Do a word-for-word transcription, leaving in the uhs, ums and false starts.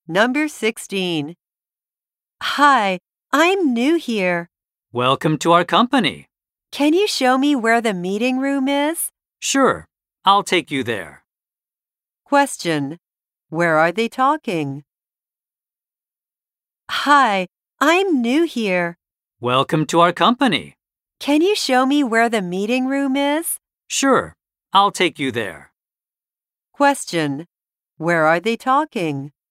Number sixteen. Hi, I'm new here. Welcome to our company. Can you show me where the meeting room is? Sure, I'll take you there. Question. Where are they talking? Hi, I'm new here. Welcome to our company. Can you show me where the meeting room is? Sure, I'll take you there. Question. Where are they talking?